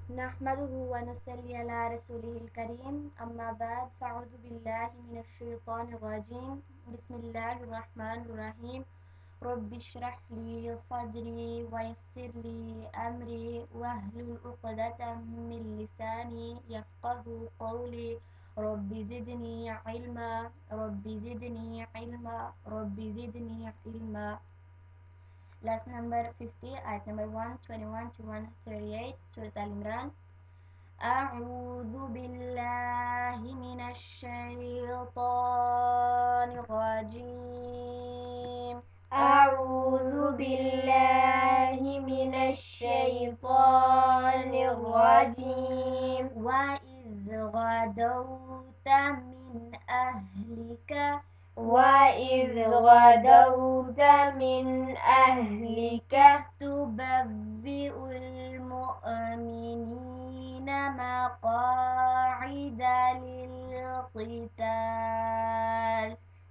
نحمده ونصلي على رسوله الكريم أما بعد فأعوذ بالله من الشيطان الرجيم بسم الله الرحمن الرحيم رب اشرح لي صدري ويسر لي أمري واحلل عقدة من لساني يفقه قولي رب زدني علما رب زدني علما رب زدني علما. Lesson number 50, ayat number 121 to 138, Surah Al-Imran. أعوذ بالله من الشيطان الرجيم. أعوذ بالله من الشيطان الرجيم. وإذ غدوت من أهلك تبوئ المؤمنين مقاعد للقتال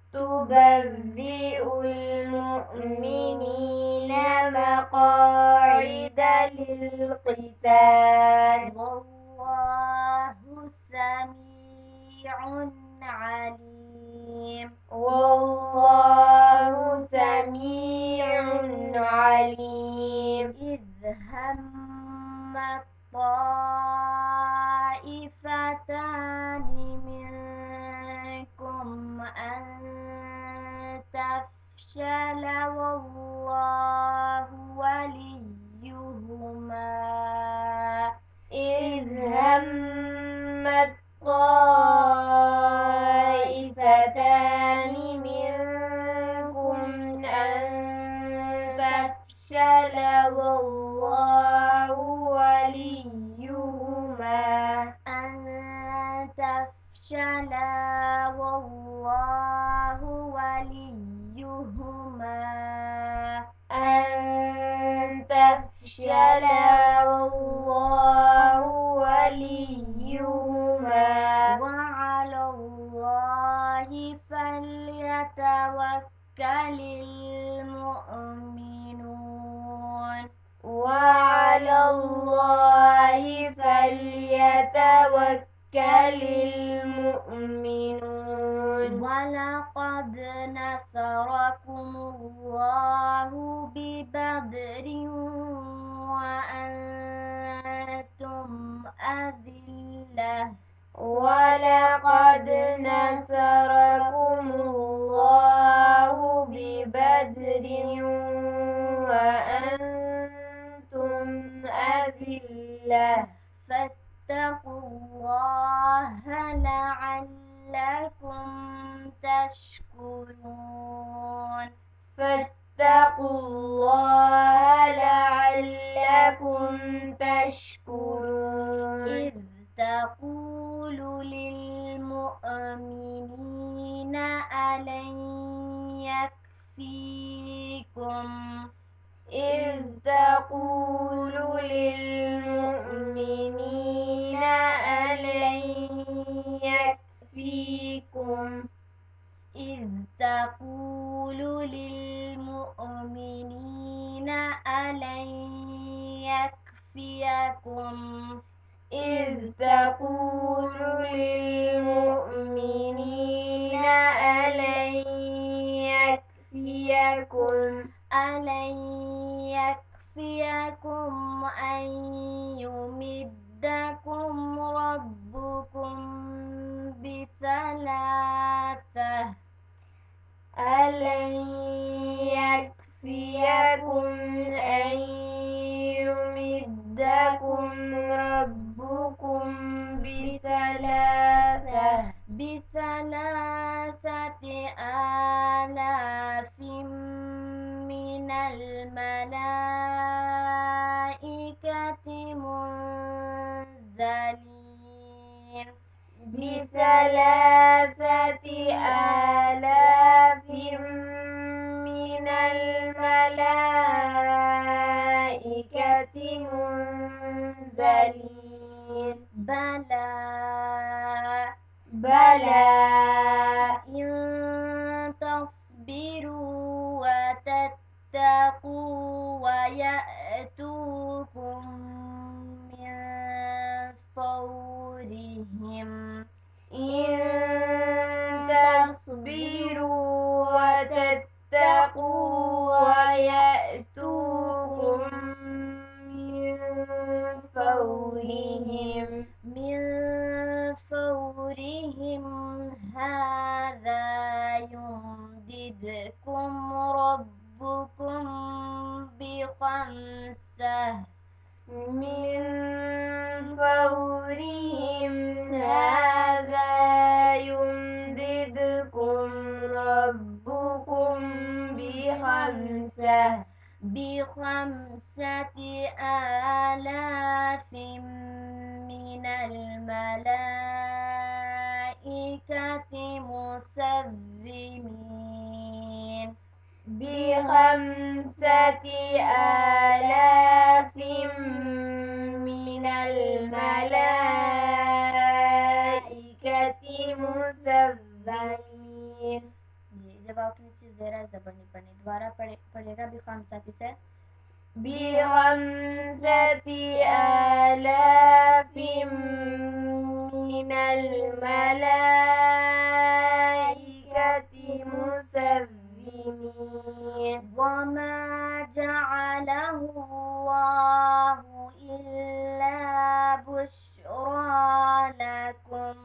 والله سميع عليم. إذ هم الطائفتان منكم أن تفشل والله وليهما. إذ هم الطائفتان منكم أن تفشل والله وليهما. أن تفشل والله وليهما. أن تفشل والله وليهما. وعلى الله فليتوكل المؤمنون. وعلى الله فليتوكل المؤمنون. ولقد نصركم الله ببدر وأنتم أذلة. ولقد نصركم الله ببدر وأنتم أذلة. فاتقوا الله لعلكم تشكرون. فاتقوا الله لعلكم تشكرون. إذ تقول للمؤمنين ألن يكفيكم إذ تقول للمؤمنين ألن يكفيكم إذ تقول للمؤمنين ألن يكفيكم إذ تقول للمؤمنين ألن يكفيكم أن يمدكم ربكم بثلاثة ألن يكفيكم أن يمدكم ربكم بثلاثة آلاف من الملائكة منزلين. بثلاثة آلاف من الملائكة منزلين. بلى إن تصبروا وتتقوا ويأتوكم من فورهم هذا يمددكم ربكم بخمسة من فورهم هذا يمددكم ربكم بخمسة آلاف من الملائكة مسومين بخمسة آلاف من الملائكة مسومين. जब आप नीचे ज़ेरा ज़बर नहीं पढ़नी दोबारा पढ़ेगा बिखमसती से بخمسة آلاف من الملائكة مسومين. وما جعله الله إلا بشرى لكم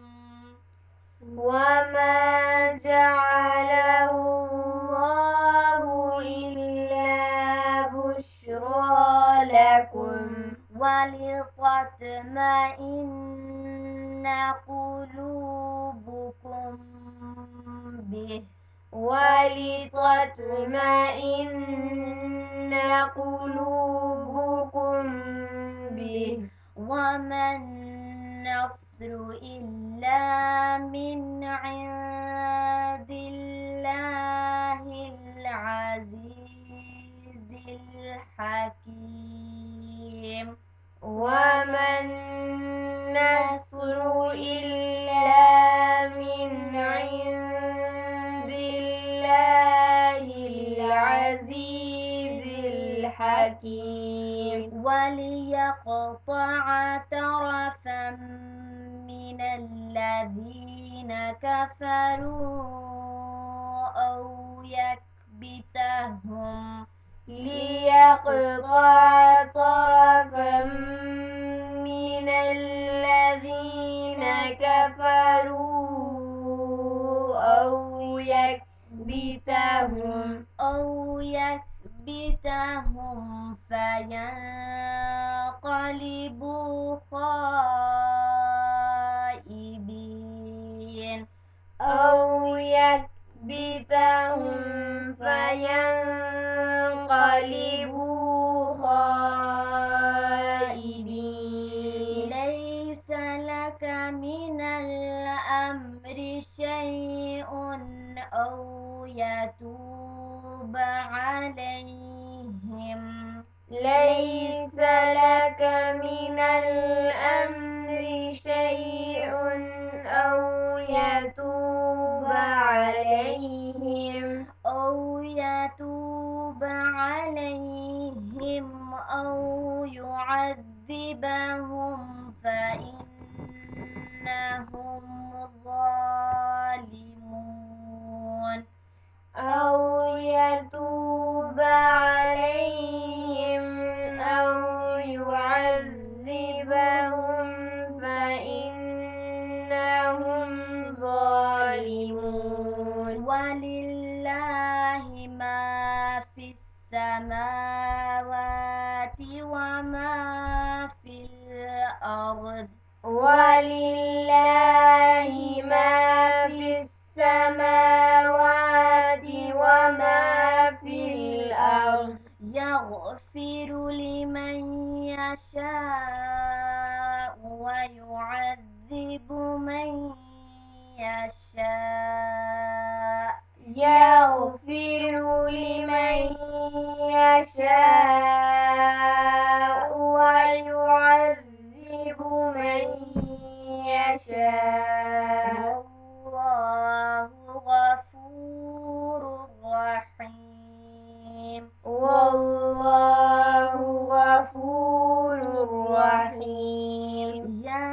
وما جعله الله إلا بشرى لكم ولتطمئن قلوبكم به ولتطمئن قلوبكم به. وما النصر إلا من عند الله العزيز الحكيم. وما النصر إلا من عند الله العزيز الحكيم. وليقطع طرفا من الذين كفروا أو يكبتهم ليقطع طرفا من الذين كفروا أو يكبتهم فينقلبوا خائبين ليس لك من الأمر شيء أو يتوب عليهم ليس لك من الأمر شيء أو يتوب عليهم أو يعذبهم فإنهم ظالمون أو يتوب عليهم أو يعذبهم فإنهم ظالمون. ولله ما في السماوات وما في الأرض ولله ما في السماوات وما في الأرض. يغفر لمن يشاء ويعذب من يشاء يغفر لمن يشاء ويعذب من يشاء. والله غفور رحيم والله غفور رحيم. يا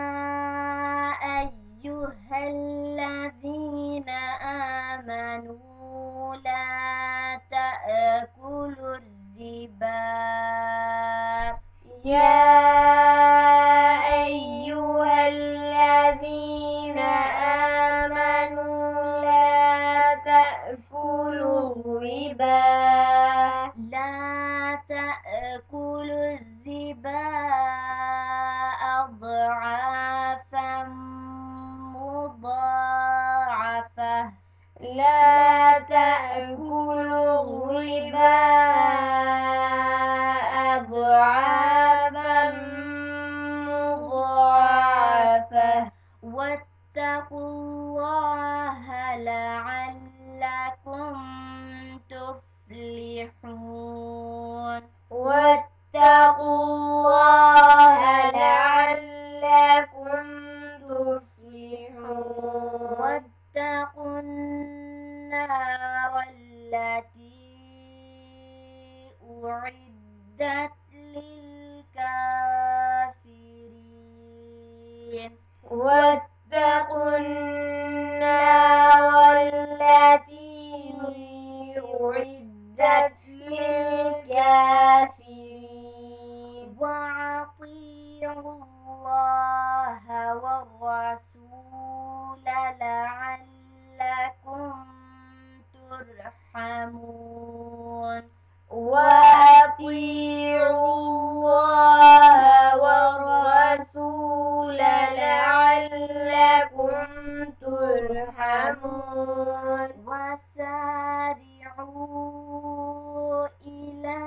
أيها الذين آمنوا لا تأكلوا الربا واتقوا النار التي أعدت للكافرين وأطيعوا الله والرسول لعلكم ترحمون وأطيعوا الله والرسول لعلكم ترحمون وسارعوا إلى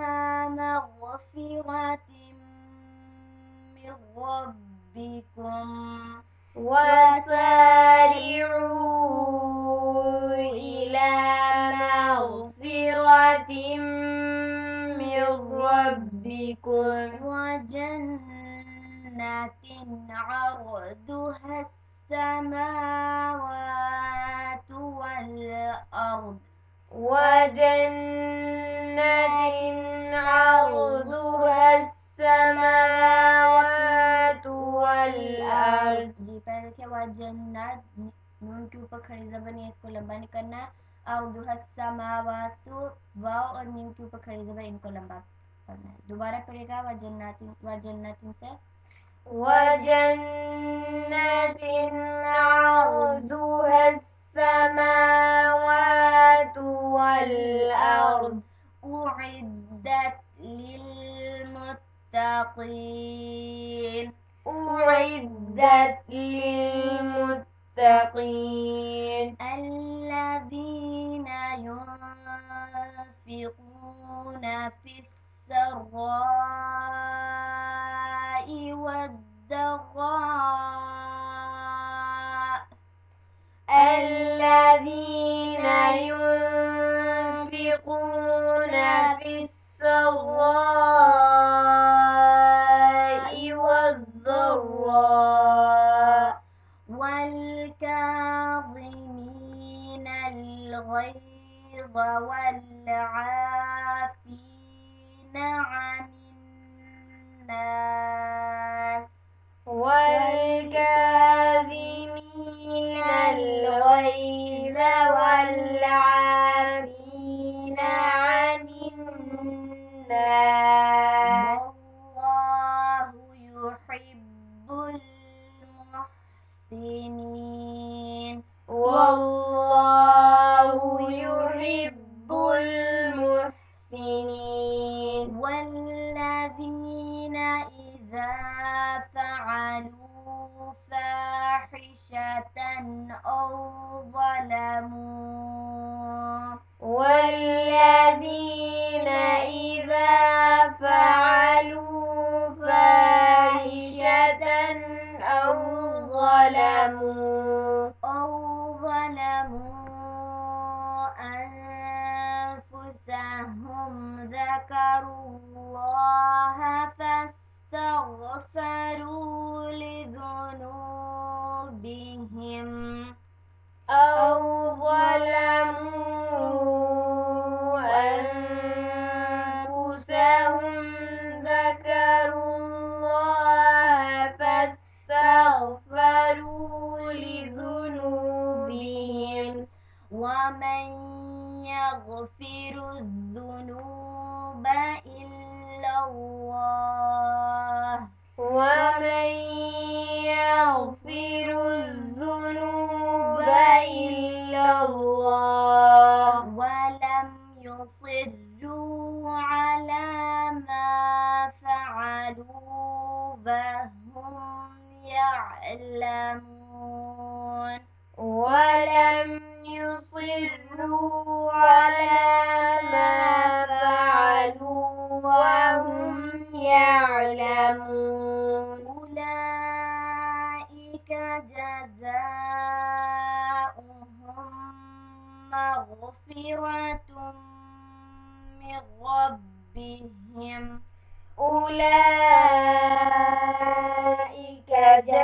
مغفرة من ربكم وسارعوا إلى مغفرة من ربكم وجنة عرضها السماوات والأرض عرضها السماوات والأرض जी पहले क्या हुआ जन्नत नून के ऊपर खड़ी जबान है इसको लंबा नहीं करना अर्दुहा समावातु वाव और मीम के ऊपर खड़ी जबान इनको लंबा करना है दोबारा पड़ेगा वजन्नतिन से وجنة عرضها السماوات والأرض أعدت للمتقين أعدت للمتقين الذين ينفقون في السراء والضراء الذين ينفقون في السراء والضراء والكاظمين الغيظ والعافين عن الناس والكاظمين الغيظ والعافين عن الناس والله يحب المحسنين والله يحب المحسنين والذين إذا فعلوا فاحشة أو ظلموا والذين إذا فعلوا فاحشة أو ظلموا أنفسهم ذكروا الله فاستغفروا لذنوبهم أو ظلموا أنفسهم ذكروا الله فاستغفروا لذنوبهم ومن يغفر الذنوب إلا الله ومن يغفر الذنوب إلا الله ولم يصروا على ما فعلوا وهم يعلمون ولم يصروا على ما فعلوا وهم يعلمون أولئك جزاؤهم مغفرة من ربهم أولئك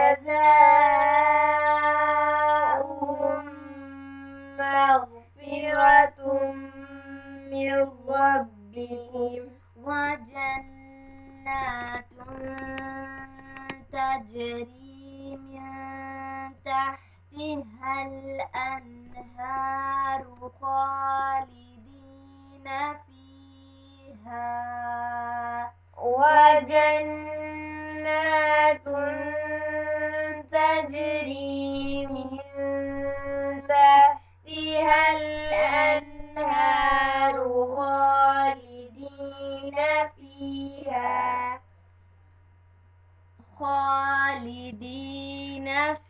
جزاؤهم مغفرة من ربهم وجنات تجري من تحتها الأنهار خالدين فيها وجنات تجري من تحتها الأنهار خالدين فيها خالدين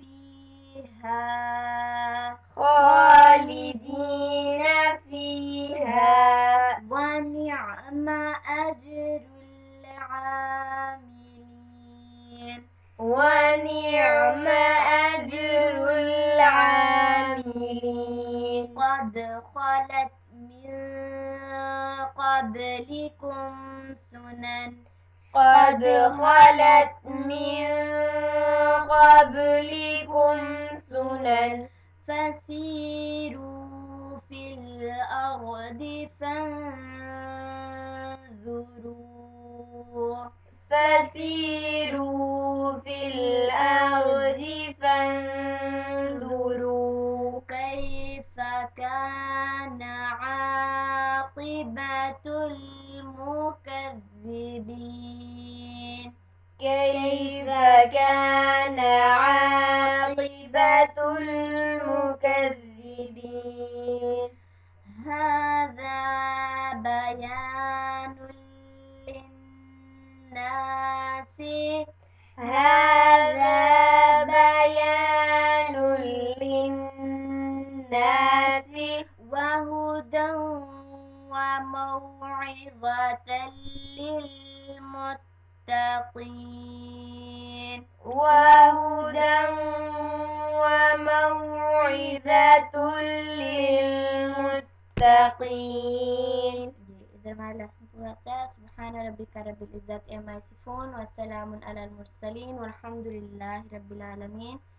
فيها ونعم أجر العاملين ونعم أجر العاملين قد خلت من قبلكم سنن قد خلت من قبلكم سنن فسيروا في الأرض فانظروا فسيروا في الأرض فانظروا كيف كان عاقبة المكذبين كيف كان عاقبة المكذبين هذا بيان للناس هذا بيان للناس وهدى وموعظة للمتقين وهدى وموعظة للمتقين. إذا ما سبحان ربك رب العزة عما يصفون وسلام على المرسلين والحمد لله رب العالمين.